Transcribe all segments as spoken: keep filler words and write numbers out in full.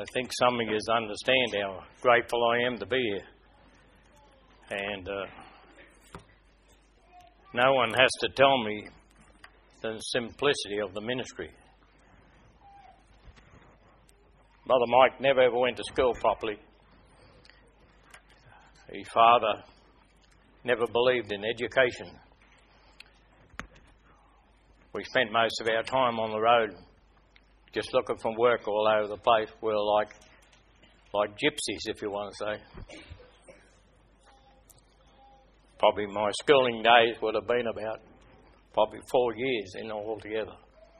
I think some of you understand how grateful I am to be here. And uh, no one has to tell me the simplicity of the ministry. Brother Mike never ever went to school properly. His father never believed in education. We spent most of our time on the road just looking for work all over the place. We're like, like gypsies, if you want to say. Probably my schooling days would have been about probably four years in all together.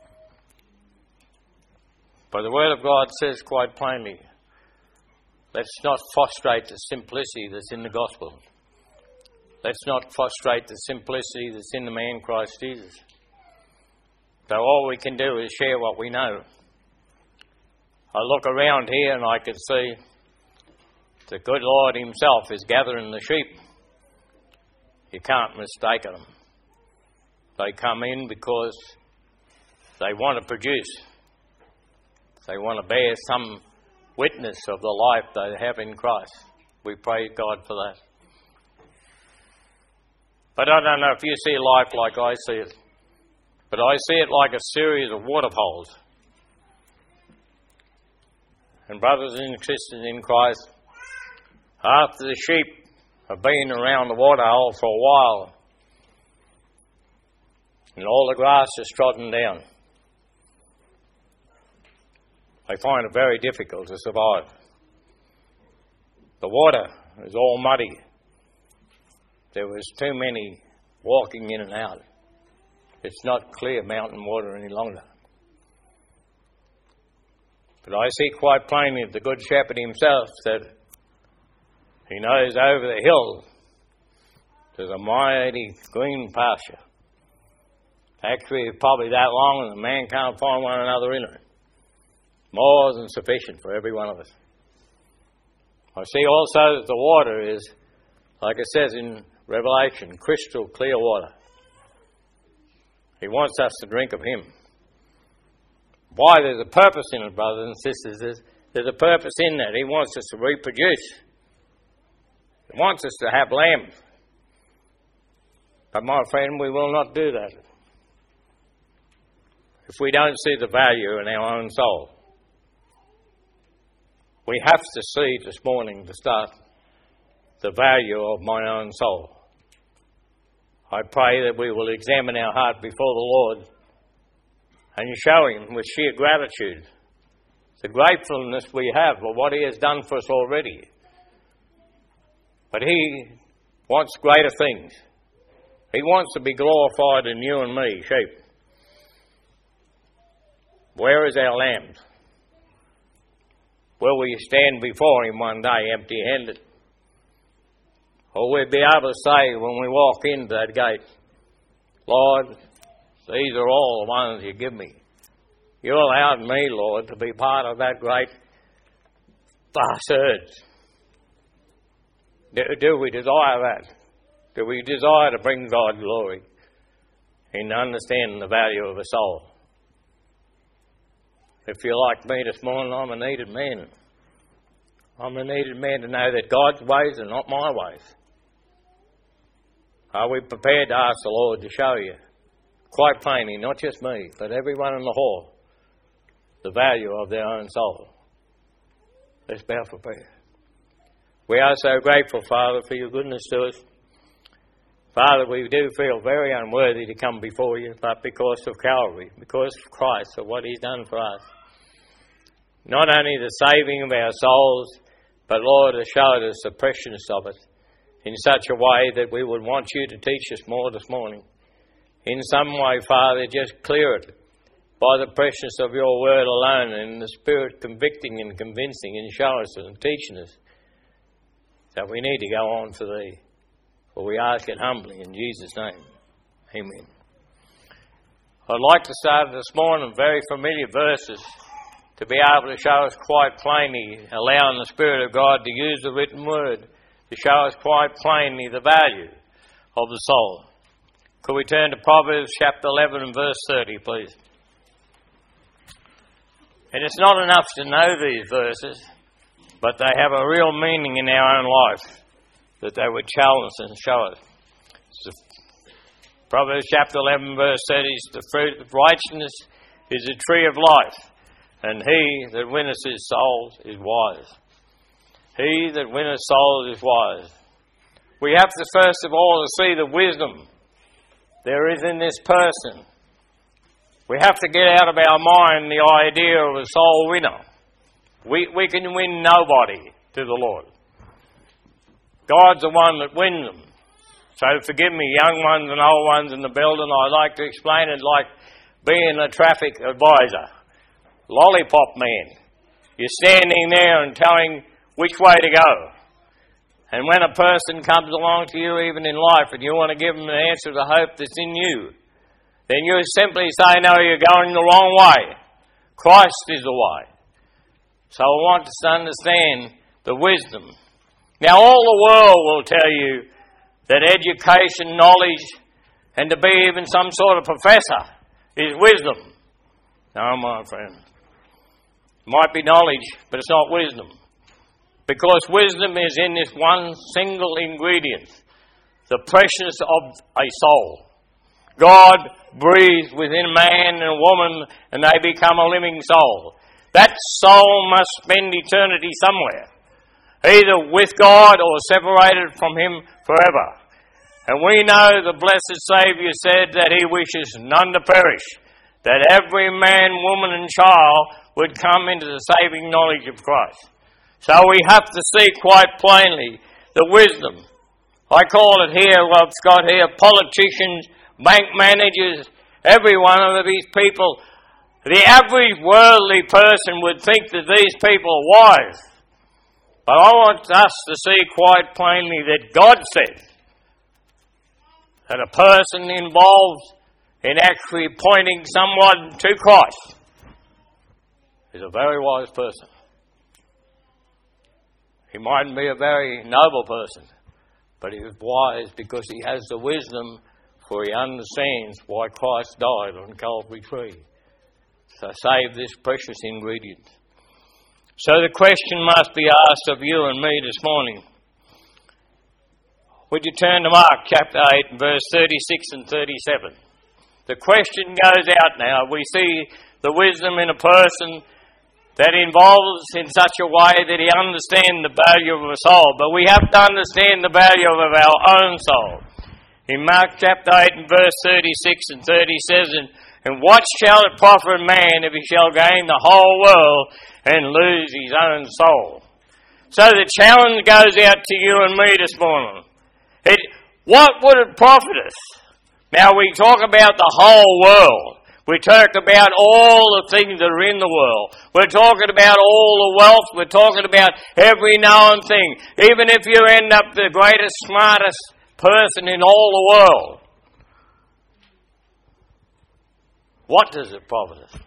But the Word of God says quite plainly, let's not frustrate the simplicity that's in the gospel. Let's not frustrate the simplicity that's in the man Christ Jesus. So all we can do is share what we know. I look around here and I can see the good Lord himself is gathering the sheep. You can't mistake them. They come in because they want to produce. They want to bear some witness of the life they have in Christ. We praise God for that. But I don't know if you see life like I see it, but I see it like a series of waterholes. And brothers and sisters in Christ, after the sheep have been around the waterhole for a while, and all the grass is trodden down, they find it very difficult to survive. The water is all muddy. There was too many walking in and out. It's not clear mountain water any longer. But I see quite plainly the Good Shepherd himself that he knows over the hill there's a mighty green pasture. Actually, it's probably that long and the man can't find one another in it. More than sufficient for every one of us. I see also that the water is, like it says in Revelation, crystal clear water. He wants us to drink of him. Why? There's a purpose in it, brothers and sisters. There's, there's a purpose in that. He wants us to reproduce. He wants us to have lambs. But my friend, we will not do that if we don't see the value in our own soul. We have to see this morning to start the value of my own soul. I pray that we will examine our heart before the Lord and show him with sheer gratitude the gratefulness we have for what he has done for us already. But he wants greater things. He wants to be glorified in you and me, sheep. Where is our lambs? Will we stand before him one day empty-handed? Or we'll be able to say when we walk into that gate, Lord, these are all the ones you give me. You allowed me, Lord, to be part of that great vast herds. Do, do we desire that? Do we desire to bring God glory in understanding the value of a soul? If you're like me this morning, I'm a needed man. I'm a needed man to know that God's ways are not my ways. Are we prepared to ask the Lord to show you, quite plainly, not just me, but everyone in the hall, the value of their own soul? Let's bow for prayer. We are so grateful, Father, for your goodness to us. Father, we do feel very unworthy to come before you, but because of Calvary, because of Christ, of what he's done for us. Not only the saving of our souls, but Lord, has showed us the preciousness of it in such a way that we would want you to teach us more this morning. In some way, Father, just clear it by the preciousness of your word alone and the Spirit convicting and convincing and showing us and teaching us that we need to go on for thee. For we ask it humbly in Jesus' name. Amen. I'd like to start this morning very familiar verses to be able to show us quite plainly, allowing the Spirit of God to use the written word to show us quite plainly the value of the soul. Could we turn to Proverbs chapter eleven and verse thirty, please? And it's not enough to know these verses, but they have a real meaning in our own life, that they would challenge us and show us. So Proverbs chapter eleven verse thirty, the fruit of righteousness is a tree of life, and he that winneth his souls is wise. He that winneth souls is wise. We have to first of all see the wisdom there is in this person. We have to get out of our mind the idea of a soul winner. We, we can win nobody to the Lord. God's the one that wins them. So forgive me, young ones and old ones in the building, I like to explain it like being a traffic advisor. Lollipop man. You're standing there and telling which way to go. And when a person comes along to you, even in life, and you want to give them the answer to the hope that's in you, then you simply say, no, you're going the wrong way. Christ is the way. So I want us to understand the wisdom. Now, all the world will tell you that education, knowledge, and to be even some sort of professor is wisdom. No, my friend. It might be knowledge, but it's not wisdom. Because wisdom is in this one single ingredient, the precious of a soul. God breathes within a man and a woman, and they become a living soul. That soul must spend eternity somewhere, either with God or separated from Him forever. And we know the blessed Saviour said that He wishes none to perish, that every man, woman and child would come into the saving knowledge of Christ. So we have to see quite plainly the wisdom. I call it here, well, it's got here, politicians, bank managers, every one of these people. The average worldly person would think that these people are wise. But I want us to see quite plainly that God says that a person involved in actually pointing someone to Christ is a very wise person. He mightn't be a very noble person, but he is wise because he has the wisdom, for he understands why Christ died on Calvary tree. So save this precious ingredient. So the question must be asked of you and me this morning. Would you turn to Mark chapter eight, verse thirty-six and thirty-seven? The question goes out now. We see the wisdom in a person that involves in such a way that he understands the value of a soul. But we have to understand the value of our own soul. In Mark chapter eight and verse thirty-six and thirty says, and, and what shall it profit a man if he shall gain the whole world and lose his own soul? So the challenge goes out to you and me this morning. It, what would it profit us? Now we talk about the whole world. We talk about all the things that are in the world. We're talking about all the wealth. We're talking about every known thing. Even if you end up the greatest, smartest person in all the world, what does it profit us?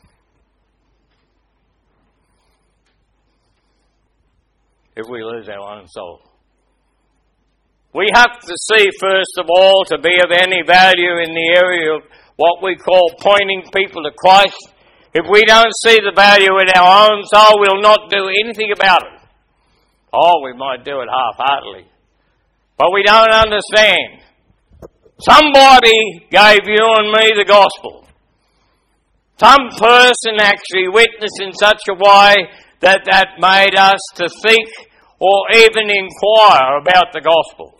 If we lose our own soul. We have to see, first of all, to be of any value in the area of what we call pointing people to Christ. If we don't see the value in our own soul, we'll not do anything about it. Oh, we might do it half-heartedly. But we don't understand. Somebody gave you and me the gospel. Some person actually witnessed in such a way that that made us to think or even inquire about the gospel.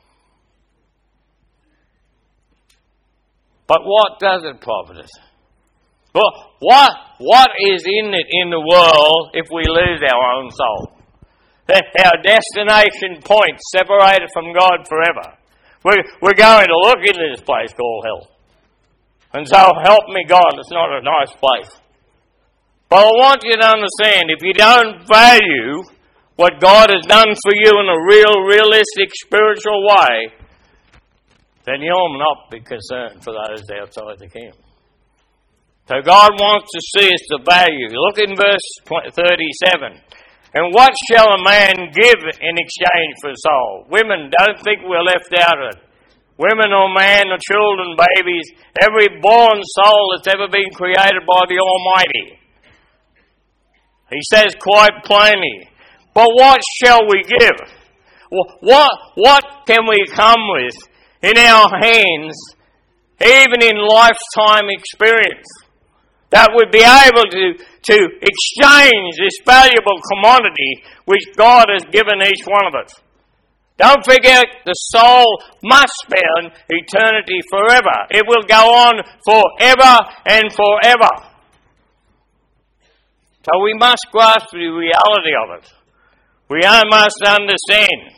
But what does it profit us? Well, what, what is in it in the world if we lose our own soul? Our destination point separated from God forever. We're, we're going to look into this place called hell. And so help me God, it's not a nice place. But I want you to understand, if you don't value what God has done for you in a real, realistic, spiritual way, then you'll not be concerned for those outside the camp. So God wants to see us the value. Look in verse thirty-seven. And what shall a man give in exchange for a soul? Women, don't think we're left out of it. Women or man or children, babies, every born soul that's ever been created by the Almighty He says quite plainly, but what shall we give? What, what can we come with in our hands, even in lifetime experience, that would be able to, to exchange this valuable commodity which God has given each one of us? Don't forget, the soul must spend eternity forever. It will go on forever and forever. So we must grasp the reality of it. We must understand.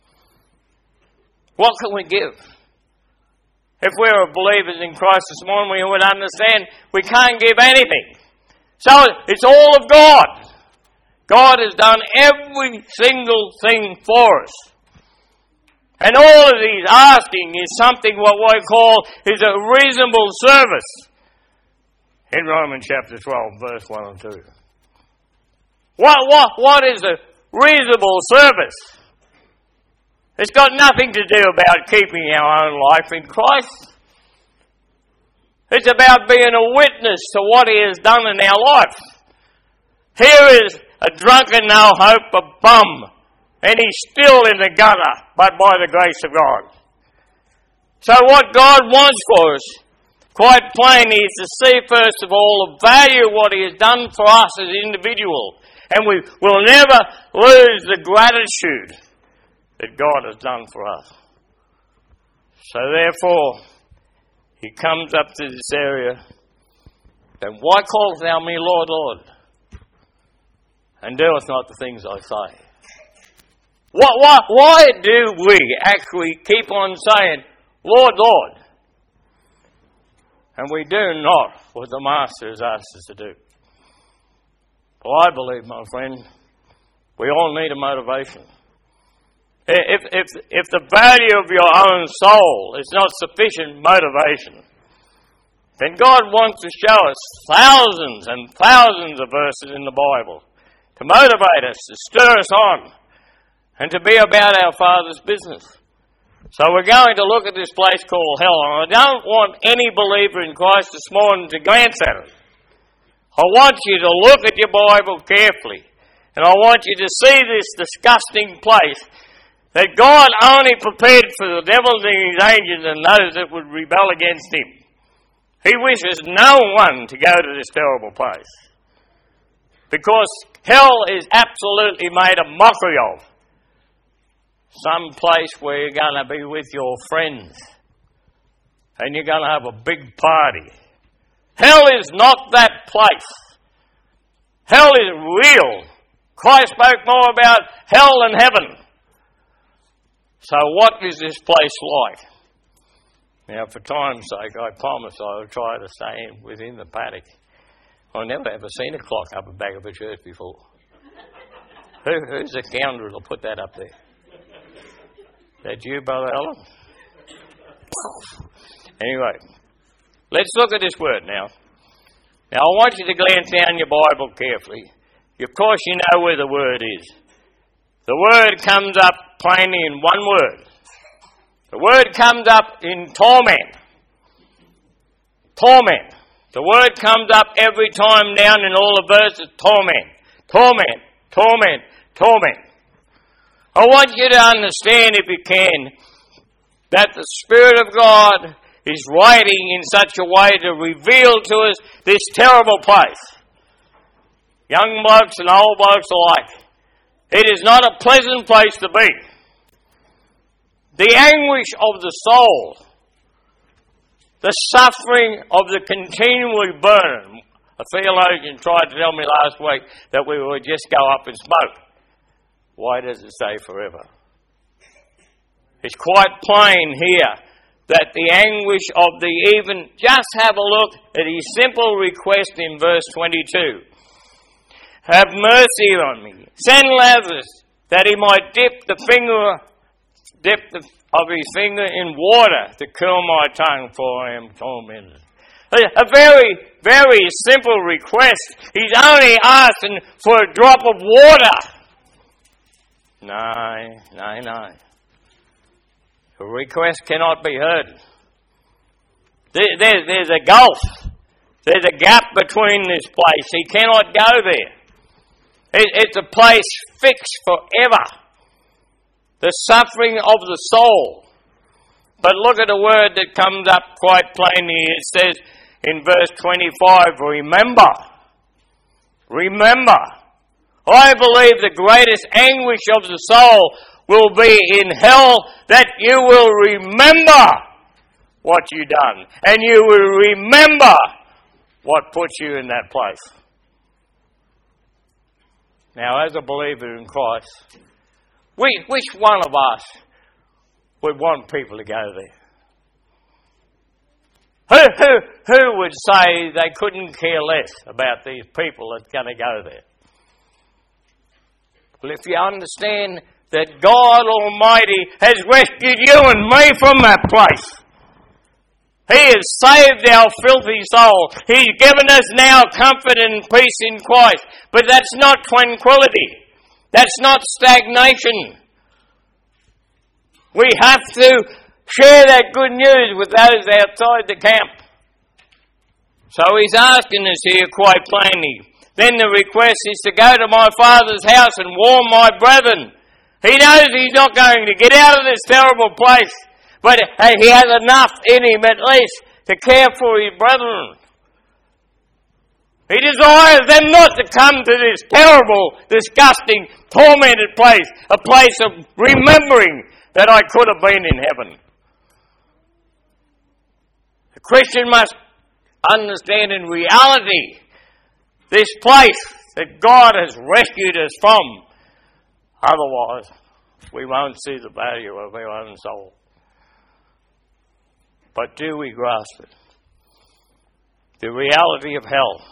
What can we give? If we were believers in Christ this morning, we would understand we can't give anything. So it's all of God. God has done every single thing for us. And all of these asking is something what we call is a reasonable service. In Romans chapter twelve, verse one and two. What, what, what is a reasonable service? It's got nothing to do about keeping our own life in Christ. It's about being a witness to what He has done in our life. Here is a drunken, no hope, a bum, and he's still in the gutter, but by the grace of God. So what God wants for us, quite plainly, is to see first of all the value of what He has done for us as individuals. And we will never lose the gratitude that God has done for us. So therefore, He comes up to this area. Then why callest thou me Lord, Lord, and doest not the things I say? What, why, why do we actually keep on saying, Lord, Lord, and we do not what the Master has asked us to do? Well, I believe, my friend, we all need a motivation. If, if, if the value of your own soul is not sufficient motivation, then God wants to show us thousands and thousands of verses in the Bible to motivate us, to stir us on, and to be about our Father's business. So we're going to look at this place called hell, and I don't want any believer in Christ this morning to glance at it. I want you to look at your Bible carefully, and I want you to see this disgusting place that God only prepared for the devil and his angels and those that would rebel against Him. He wishes no one to go to this terrible place, because hell is absolutely made a mockery of. Some place where you're going to be with your friends and you're going to have a big party. Hell is not that place. Hell is real. Christ spoke more about hell than heaven. So what is this place like? Now, for time's sake, I promise I'll try to stay within the paddock. I've never ever seen a clock up the back of a church before. Who, who's the scoundrel that'll put that up there? That you, Brother Alan? Anyway, let's look at this word now. Now, I want you to glance down your Bible carefully. Of course, you know where the word is. The word comes up plainly in one word. The word comes up in torment. Torment. The word comes up every time down in all the verses. Torment. Torment. Torment. Torment. I want you to understand, if you can, that the Spirit of God is writing in such a way to reveal to us this terrible place. Young blokes and old blokes alike. It is not a pleasant place to be. The anguish of the soul, the suffering of the continually burning. A theologian tried to tell me last week that we would just go up and smoke. Why does it say forever? It's quite plain here that the anguish of the even... Just have a look at his simple request in verse twenty-two. Have mercy on me. Send Lazarus that he might dip the finger, dip the, of his finger in water to cool my tongue, for I am tormented. A very, very simple request. He's only asking for a drop of water. No, no, no. A request cannot be heard. There, there, there's a gulf. There's a gap between this place. He cannot go there. It, it's a place fixed forever. The suffering of the soul. But look at a word that comes up quite plainly. It says in verse twenty-five, remember. Remember. I believe the greatest anguish of the soul will be in hell, that you will remember what you've done. And you will remember what puts you in that place. Now, as a believer in Christ, we, which one of us would want people to go there? Who, who, who would say they couldn't care less about these people that's going to go there? Well, if you understand that God Almighty has rescued you and me from that place. He has saved our filthy soul. He's given us now comfort and peace in Christ. But that's not tranquility. That's not stagnation. We have to share that good news with those outside the camp. So he's asking us here quite plainly. Then the request is to go to my Father's house and warn my brethren. He knows he's not going to get out of this terrible place, but he has enough in him at least to care for his brethren. He desires them not to come to this terrible, disgusting, tormented place, a place of remembering that I could have been in heaven. The Christian must understand in reality this place that God has rescued us from. Otherwise, we won't see the value of our own soul. But do we grasp it? The reality of hell.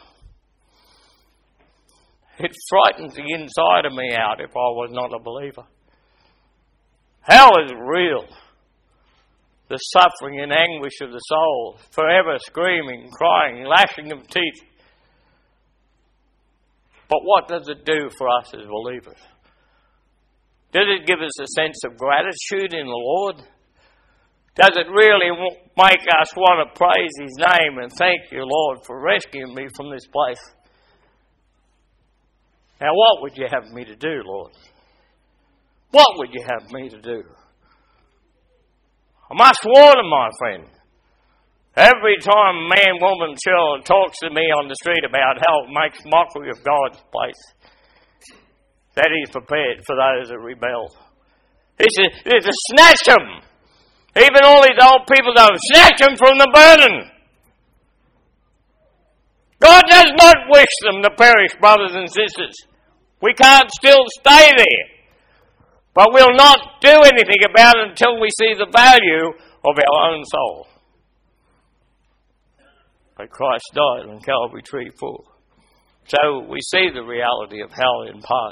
It frightens the inside of me out if I was not a believer. Hell is real. The suffering and anguish of the soul, forever screaming, crying, lashing of teeth. But what does it do for us as believers? Does it give us a sense of gratitude in the Lord? Does it really make us want to praise His name and thank you, Lord, for rescuing me from this place? Now, what would you have me to do, Lord? What would you have me to do? I must warn them, my friend. Every time man, woman, child talks to me on the street about how it makes mockery of God's place, that He's prepared for those that rebel. He says, "It's to snatch them." Even all these old people don't snatch them from the burden. God does not wish them to perish, brothers and sisters. We can't still stay there. But we'll not do anything about it until we see the value of our own soul. But Christ died on Calvary tree for. So we see the reality of hell in part.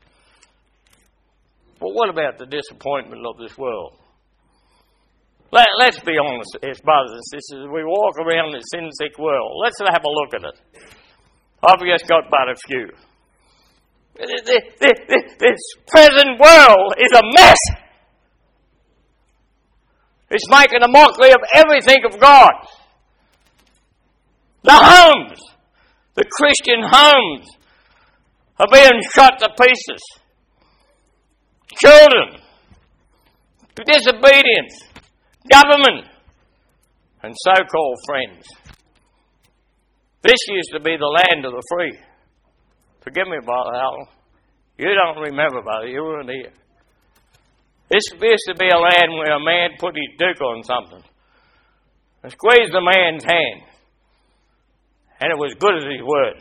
But what about the disappointment of this world? Let, let's be honest, as brothers and sisters, we walk around this sin-sick world. Let's have a look at it. I've just got but a few. This present world is a mess. It's making a mockery of everything of God. The homes, the Christian homes, are being shot to pieces. Children, disobedience, government, and so-called friends. This used to be the land of the free. Forgive me, Brother Howell. You don't remember, brother. You weren't here. This used to be a land where a man put his dick on something and squeezed the man's hand. And it was good as his word.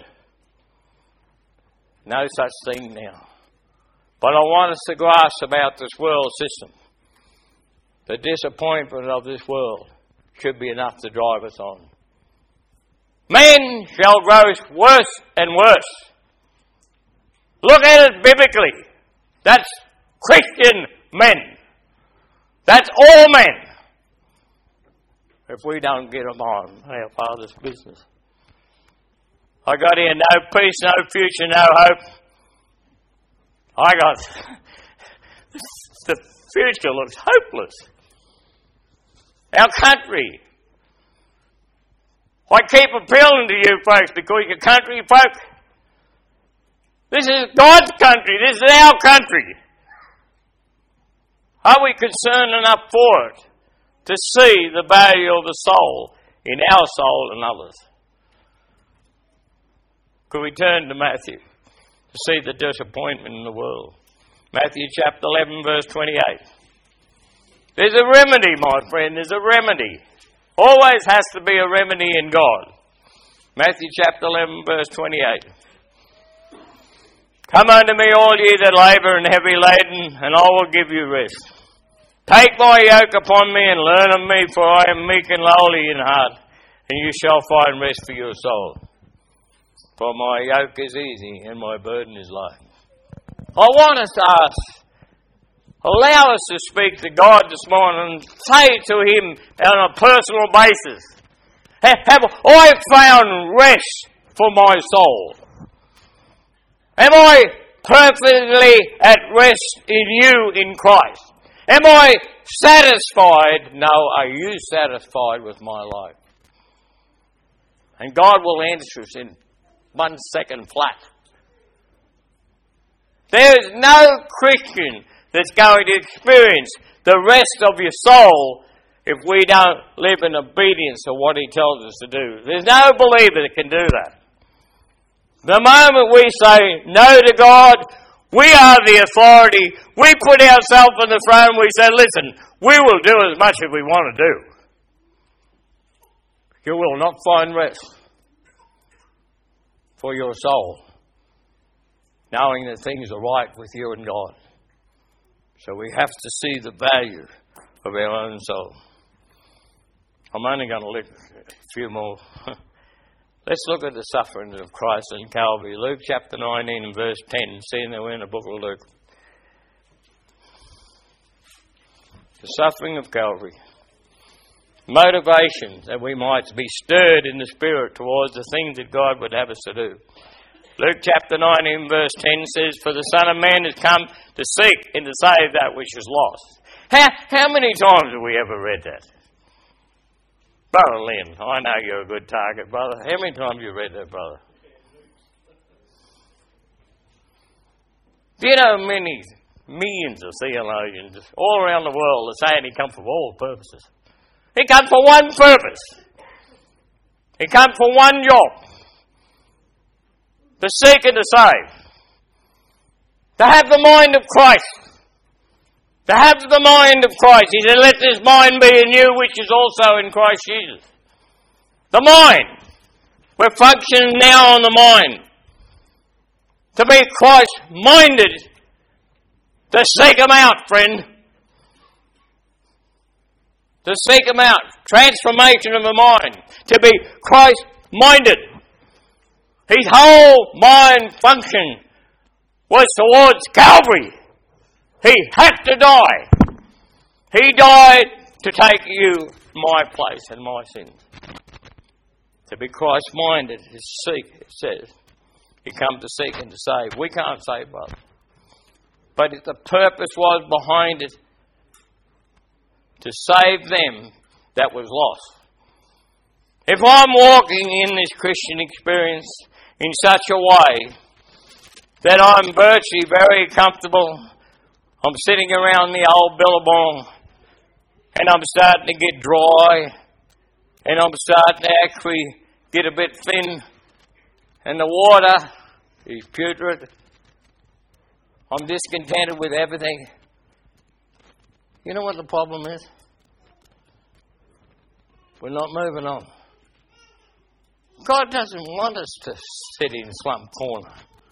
No such thing now. But I want us to grasp about this world system. The disappointment of this world should be enough to drive us on. Men shall grow worse and worse. Look at it biblically. That's Christian men. That's all men. If we don't get them on our Father's business. I got here no peace, no future, no hope. I got... the future looks hopeless. Our country. I keep appealing to you folks because you're country folk. This is God's country. This is our country. Are we concerned enough for it to see the value of the soul in our soul and others? Could we turn to Matthew to see the disappointment in the world? Matthew chapter eleven, verse twenty-eight. There's a remedy, my friend. There's a remedy. Always has to be a remedy in God. Matthew chapter eleven, verse twenty-eight. Come unto me, all ye that labour and heavy laden, and I will give you rest. Take my yoke upon me and learn of me, for I am meek and lowly in heart, and you shall find rest for your soul. For my yoke is easy and my burden is light. I want us to ask, allow us to speak to God this morning and say to Him on a personal basis, have I found rest for my soul? Am I perfectly at rest in you in Christ? Am I satisfied? No, are you satisfied with my life? And God will answer us in one second flat. There is no Christian that's going to experience the rest of your soul if we don't live in obedience to what He tells us to do. There's no believer that can do that. The moment we say no to God, we are the authority. We put ourselves in the front and we say, listen, we will do as much as we want to do. You will not find rest for your soul, knowing that things are right with you and God. So we have to see the value of our own soul. I'm only going to look at a few more. Let's look at the sufferings of Christ in Calvary. Luke chapter nineteen and verse ten. Seeing that we're in the book of Luke. The suffering of Calvary. Motivation that we might be stirred in the Spirit towards the things that God would have us to do. Luke chapter nineteen verse ten says, for the Son of Man has come to seek and to save that which is lost. How, how many times have we ever read that? Brother Lynn, I know you're a good target, brother. How many times have you read that, brother? Do you know many, millions of theologians all around the world are saying He come for all purposes? He come for one purpose. He come for one job. To seek and to save. To have the mind of Christ. To have the mind of Christ. He said, let this mind be in you, which is also in Christ Jesus. The mind. We're functioning now on the mind. To be Christ-minded. To seek Him out, friend. To seek Him out. Transformation of the mind. To be Christ-minded. His whole mind function was towards Calvary. He had to die. He died to take you my place and my sins. To be Christ-minded is seek, it says. He come to seek and to save. We can't save, brother. But the purpose was behind it to save them that was lost. If I'm walking in this Christian experience in such a way that I'm virtually very comfortable, I'm sitting around the old billabong and I'm starting to get dry and I'm starting to actually get a bit thin and the water is putrid. I'm discontented with everything. You know what the problem is? We're not moving on. God doesn't want us to sit in slump corner.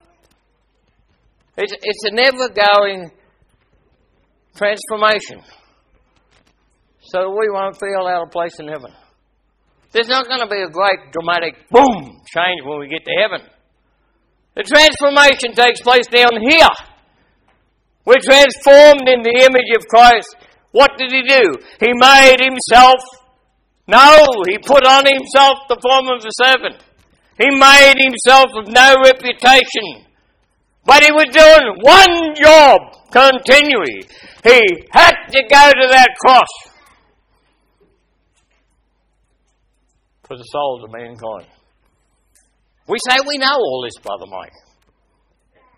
It's, it's an ever-going transformation. So we won't feel out of place in heaven. There's not going to be a great dramatic boom change when we get to heaven. The transformation takes place down here. We're transformed in the image of Christ. What did He do? He made Himself. No, He put on Himself the form of a servant. He made Himself of no reputation. But He was doing one job continually. He had to go to that cross for the souls of mankind. We say we know all this, Brother Mike.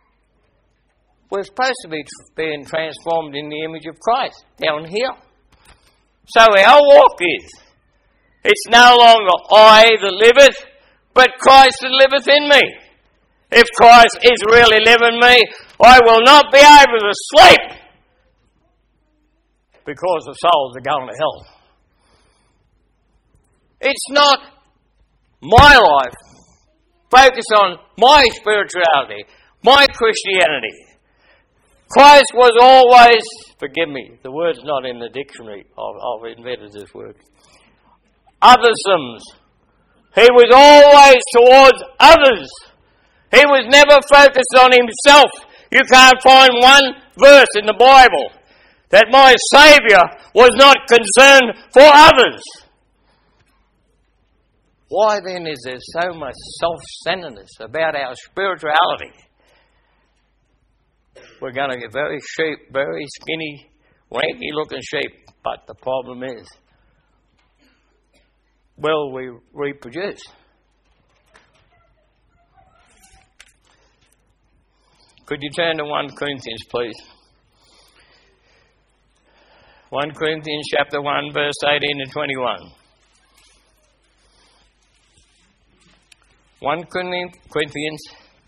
We're supposed to be being transformed in the image of Christ down here. So our walk is, it's no longer I that liveth, but Christ that liveth in me. If Christ is really living in me, I will not be able to sleep because the souls are going to hell. It's not my life. Focus on my spirituality, my Christianity. Christ was always, forgive me, the word's not in the dictionary. I've, I've invented this word. Othersums. He was always towards others. He was never focused on himself. You can't find one verse in the Bible that my Saviour was not concerned for others. Why then is there so much self-centeredness about our spirituality? We're going to get very sheep, very skinny, wanky-looking sheep. But the problem is, will we reproduce? Could you turn to First Corinthians, please? First Corinthians chapter one, verse eighteen to twenty-one. First Corinthians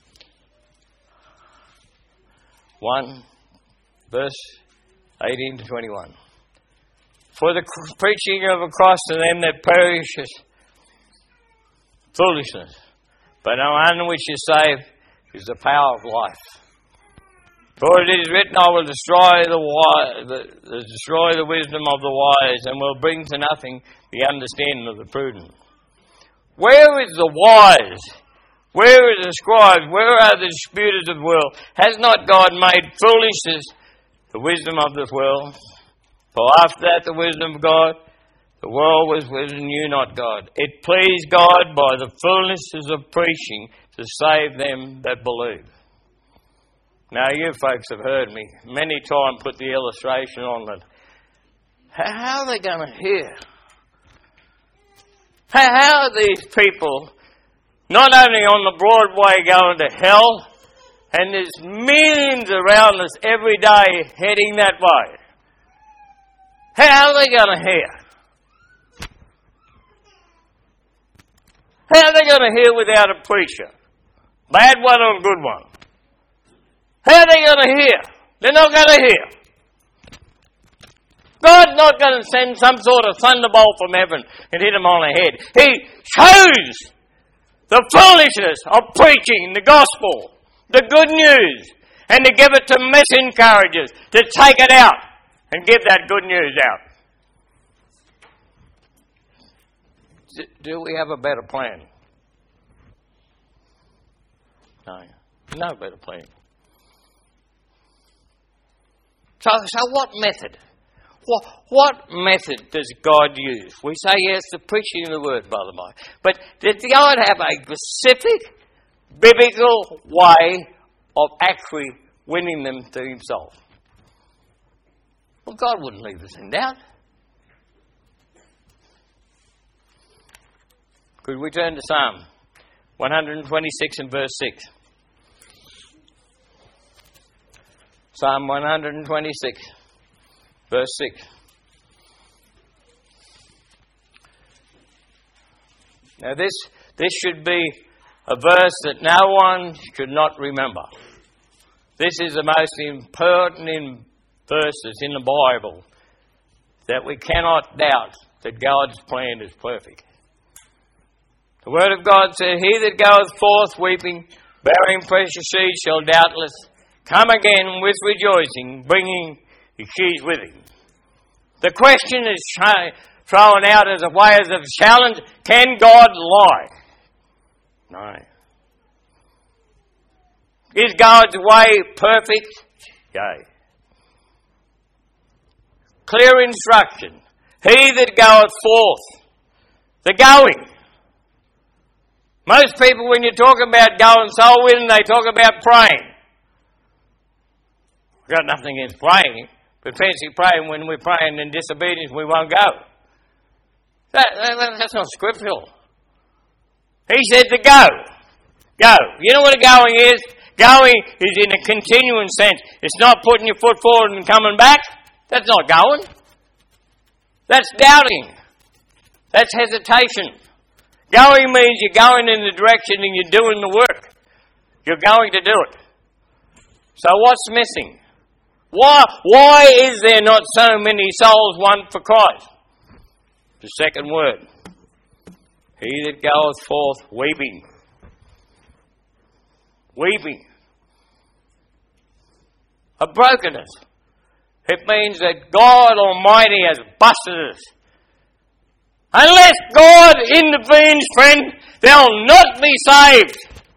one, verse eighteen to twenty-one. For the preaching of a cross to them that perish is foolishness, but unto which is saved is the power of life. For it is written, I will destroy the, wise, the, the destroy the wisdom of the wise, and will bring to nothing the understanding of the prudent. Where is the wise? Where are the scribes? Where are the disputers of the world? Has not God made foolishness the wisdom of this world? For after that the wisdom of God, the world was wisdom, knew not God. It pleased God by the foolishness of preaching to save them that believe. Now you folks have heard me many times put the illustration on it. How are they going to hear? How are these people not only on the Broadway going to hell, and there's millions around us every day heading that way? How are they going to hear? How are they going to hear without a preacher? Bad one or a good one? How are they going to hear? They're not going to hear. God's not going to send some sort of thunderbolt from heaven and hit them on the head. He chose the foolishness of preaching the gospel, the good news, and to give it to misencouragers, to take it out and give that good news out. Do we have a better plan? No. No better plan. So, so what method? What, what method does God use? We say, yes, the preaching of the word, by the way. But did God have a specific biblical way of actually winning them to himself? Well, God wouldn't leave us in doubt. Could we turn to Psalm one twenty-six and verse six? Psalm one twenty-six, verse six. Now this, this should be a verse that no one should not remember. This is the most important verse that's in the Bible, that we cannot doubt that God's plan is perfect. The Word of God said, he that goeth forth weeping, bearing precious seed, shall doubtless come again with rejoicing, bringing his sheaves with him. The question is thrown out as a way as a challenge, can God lie? No. Is God's way perfect? Yea. Clear instruction. He that goeth forth. The going. Most people, when you talk about going soul winning, they talk about praying. We've got nothing against praying, but fancy praying when we're praying in disobedience, we won't go. That, that, that's not scriptural. He said to go. Go. You know what a going is? Going is in a continuing sense. It's not putting your foot forward and coming back. That's not going. That's doubting. That's hesitation. Going means you're going in the direction and you're doing the work. You're going to do it. So what's missing? Why, why is there not so many souls won for Christ? The second word. He that goeth forth weeping. Weeping. A brokenness. It means that God Almighty has busted us. Unless God intervenes, friend, they'll not be saved.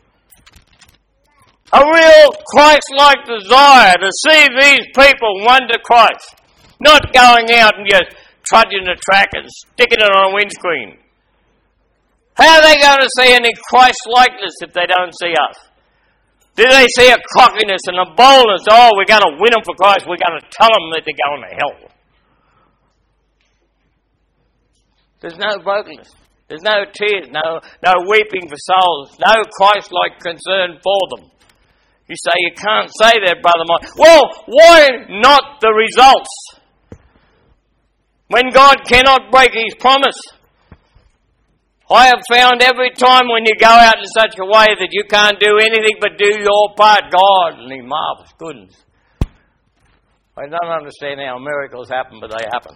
A real Christ-like desire to see these people won to Christ. Not going out and just trudging the track and sticking it on a windscreen. How are they going to see any Christ-likeness if they don't see us? Do they see a cockiness and a boldness? Oh, we're going to win them for Christ. We're going to tell them that they're going to hell. There's no brokenness. There's no tears, no, no weeping for souls, no Christ-like concern for them. You say, you can't say that, brother mine. Well, why not the results? When God cannot break his promise. I have found every time when you go out in such a way that you can't do anything but do your part, God, and his marvellous goodness. I don't understand how miracles happen, but they happen.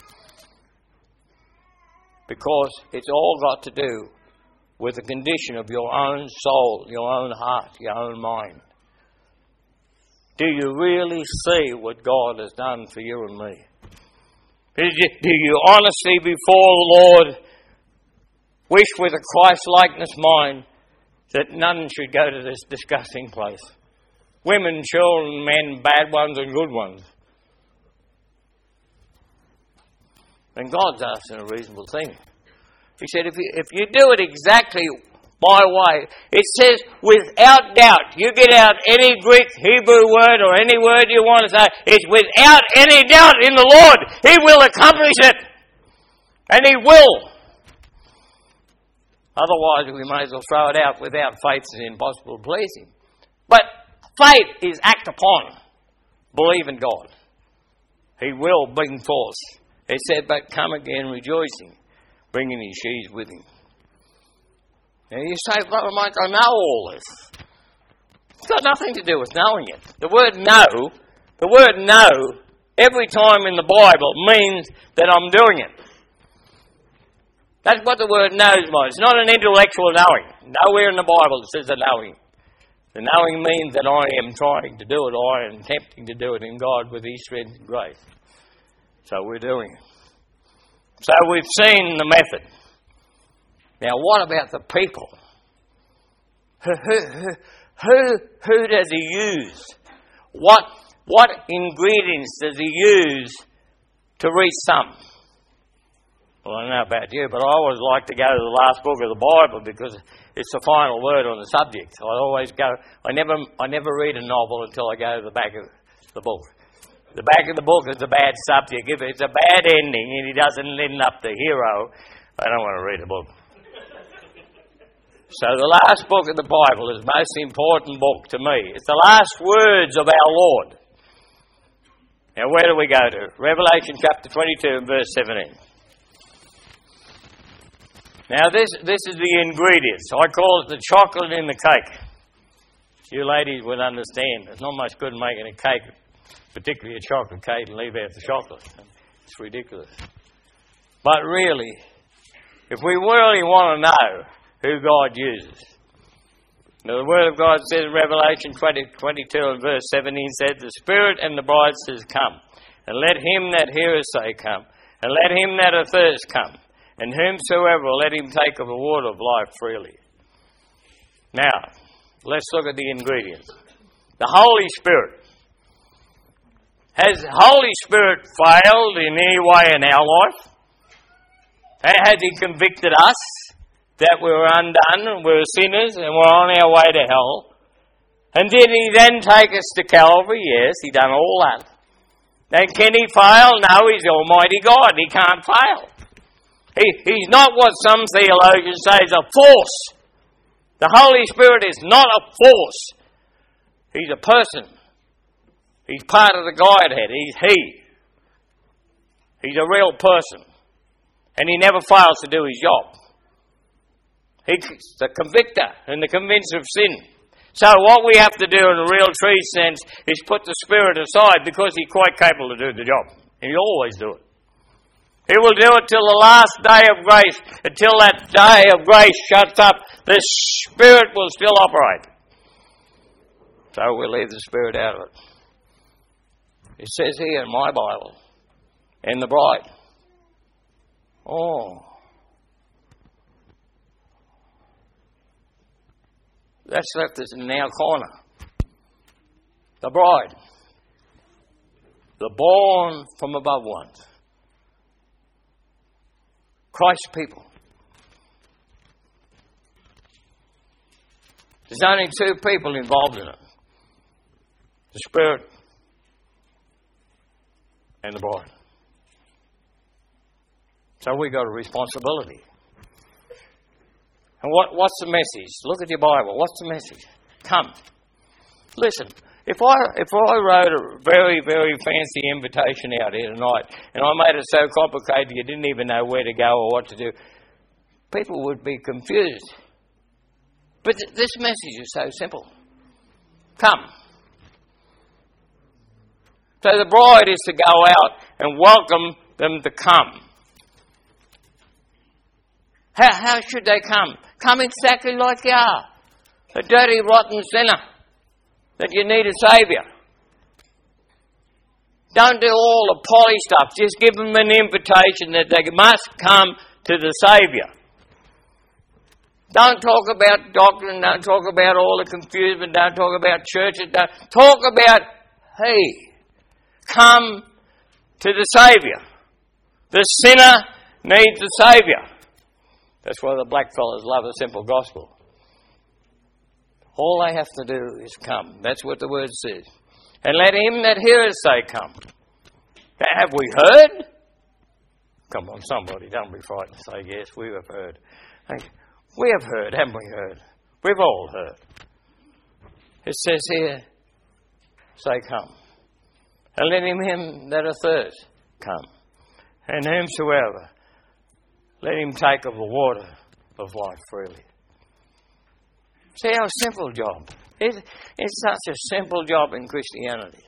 Because it's all got to do with the condition of your own soul, your own heart, your own mind. Do you really see what God has done for you and me? Do you honestly before the Lord wish with a Christ-likeness mind that none should go to this disgusting place? Women, children, men, bad ones and good ones. And God's asking a reasonable thing. He said, if you, if you do it exactly my way, it says without doubt. You get out any Greek, Hebrew word or any word you want to say, it's without any doubt in the Lord. He will accomplish it. And he will. Otherwise, we may as well throw it out. Without faith, it's impossible to please him. But faith is act upon. Believe in God. He will bring forth. He said, but come again rejoicing, bringing his sheaves with him. Now you say, Brother Mike, I know all this. It's got nothing to do with knowing it. The word know, the word know, every time in the Bible means that I'm doing it. That's what the word knows means. It's not an intellectual knowing. Nowhere in the Bible it says the knowing. The knowing means that I am trying to do it, or I am attempting to do it in God with his strength and grace. So we're doing it. So we've seen the method. Now what about the people? Who, who, who, who does he use? What, what ingredients does he use to reach some? Well, I don't know about you, but I always like to go to the last book of the Bible because it's the final word on the subject. I always go, I never I never read a novel until I go to the back of the book. The back of the book is a bad subject. If it's a bad ending and he doesn't end up the hero, I don't want to read a book. So the last book of the Bible is the most important book to me. It's the last words of our Lord. Now where do we go to? Revelation chapter twenty-two and verse seventeen. Now this this is the ingredients. I call it the chocolate in the cake. You ladies would understand. There's not much good in making a cake, particularly a chocolate cake, and leave out the chocolate. It's ridiculous. But really, if we really want to know who God uses. Now the Word of God says in Revelation twenty, twenty-two and verse seventeen said, the Spirit and the bride says, come. And let him that heareth say, come. And let him that athirst come. And whomsoever, let him take of the water of life freely. Now, let's look at the ingredients. The Holy Spirit. Has the Holy Spirit failed in any way in our life? Has he convicted us that we were undone and we were sinners and we're on our way to hell? And did he then take us to Calvary? Yes, he done all that. And can he fail? No, he's Almighty God. He can't fail. He, he's not what some theologians say is a force. The Holy Spirit is not a force. He's a person. He's part of the Godhead. He's He. He's a real person. And He never fails to do His job. He's the convictor and the convincer of sin. So what we have to do in a real true sense is put the Spirit aside, because He's quite capable to do the job. And He'll always do it. He will do it till the last day of grace. Until that day of grace shuts up, the Spirit will still operate. So we'll leave the Spirit out of it. It says here in my Bible, in the bride. Oh. That's left us in our corner. The bride. The born from above ones. Christ's people. There's only two people involved in it. The Spirit and the bride. So we got a responsibility. And what, what's the message? Look at your Bible. What's the message? Come. Listen, if I if I wrote a very, very fancy invitation out here tonight, and I made it so complicated you didn't even know where to go or what to do, people would be confused. But th- this message is so simple. Come. So the bride is to go out and welcome them to come. How, how should they come? Come exactly like you are. A dirty, rotten sinner that you need a saviour. Don't do all the poly stuff. Just give them an invitation that they must come to the Saviour. Don't talk about doctrine. Don't talk about all the confusion. Don't talk about churches. Don't talk about, hey, come to the Saviour. The sinner needs a Saviour. That's why the black fellas love a simple gospel. All they have to do is come. That's what the word says. And let him that heareth say, come. Now, have we heard? Come on, somebody, don't be frightened to say yes, we have heard. We have heard, haven't we heard? We've all heard. It says here, say, come. And let him, him that athirst, come. And whomsoever, let him take of the water of life freely. See how simple job. It's, it's such a simple job in Christianity.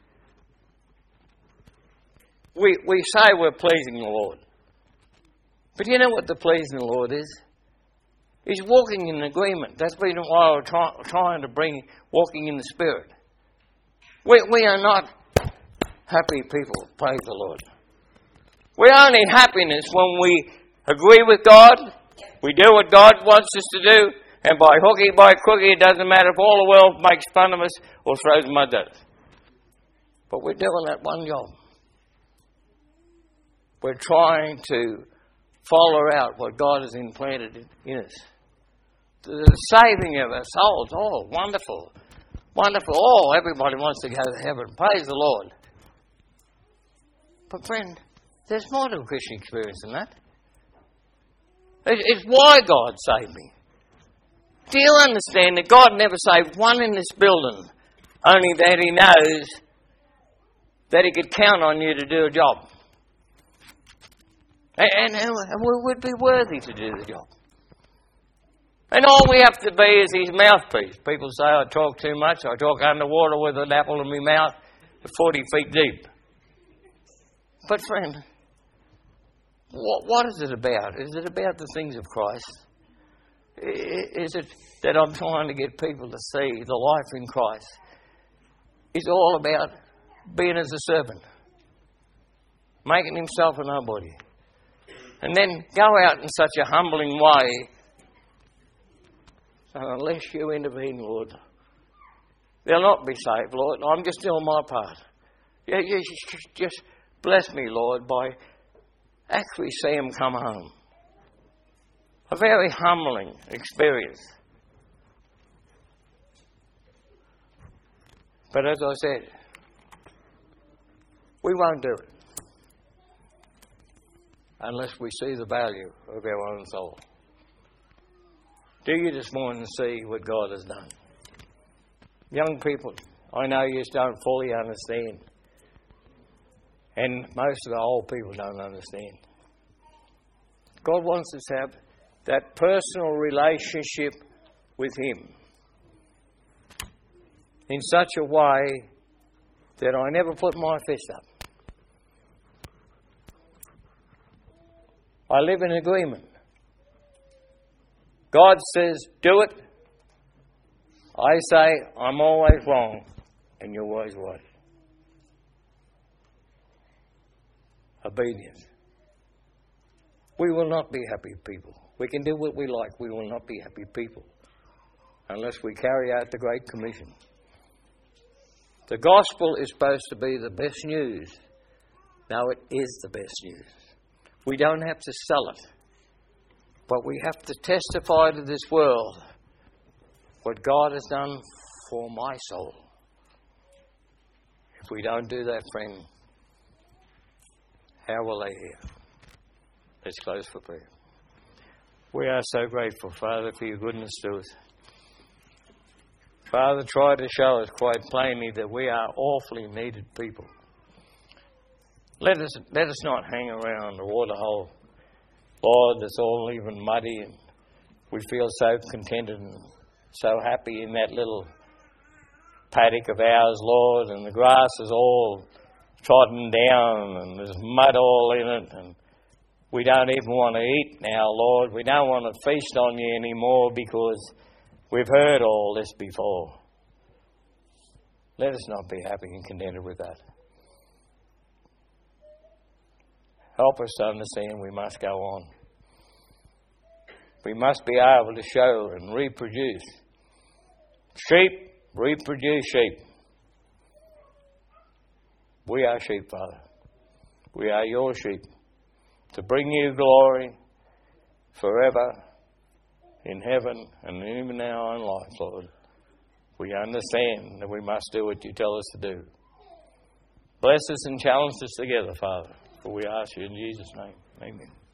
We we say we're pleasing the Lord. But you know what the pleasing the Lord is? He's walking in agreement. That's the reason why we're try, trying to bring walking in the Spirit. We, we are not happy people, praise the Lord. We're only happiness when we agree with God, we do what God wants us to do, and by hooky, by crooky, it doesn't matter if all the world makes fun of us or throws mud at us. But we're doing that one job. We're trying to follow out what God has implanted in us. The saving of our souls, oh, wonderful. Wonderful. Oh, everybody wants to go to heaven. Praise the Lord. But friend, there's more to a Christian experience than that. It's why God saved me. Do you understand that God never saved one in this building, only that He knows that He could count on you to do a job? And, and, and we would be worthy to do the job. And all we have to be is His mouthpiece. People say I talk too much. I talk underwater with an apple in my mouth, forty feet deep. But friend, what, what is it about? Is it about the things of Christ? Is it that I'm trying to get people to see the life in Christ? It's all about being as a servant, making himself a nobody. And then go out in such a humbling way. So unless you intervene, Lord, they'll not be saved, Lord. I'm just doing my part. You, you just bless me, Lord, by actually seeing them come home. A very humbling experience. But as I said, we won't do it unless we see the value of our own soul. Do you this morning see what God has done? Young people, I know you don't fully understand. And most of the old people don't understand. God wants us to have that personal relationship with Him in such a way that I never put my fist up. I live in agreement. God says, do it. I say, I'm always wrong, and you're always right. Obedience. We will not be happy people. We can do what we like. We will not be happy people unless we carry out the Great Commission. The gospel is supposed to be the best news. Now it is the best news. We don't have to sell it, but we have to testify to this world what God has done for my soul. If we don't do that, friend, how will they hear? Let's close for prayer. We are so grateful, Father, for your goodness to us. Father, try to show us quite plainly that we are awfully needed people. Let us let us not hang around the waterhole, Lord, that's all even muddy, and we feel so contented and so happy in that little paddock of ours, Lord, and the grass is all trodden down and there's mud all in it, and we don't even want to eat now, Lord. We don't want to feast on you anymore because we've heard all this before. Let us not be happy and contented with that. Help us to understand we must go on. We must be able to show and reproduce. Sheep reproduce sheep. We are sheep, Father. We are your sheep. To bring you glory forever in heaven and even now in life, Lord. We understand that we must do what you tell us to do. Bless us and challenge us together, Father. For we ask you in Jesus' name. Amen.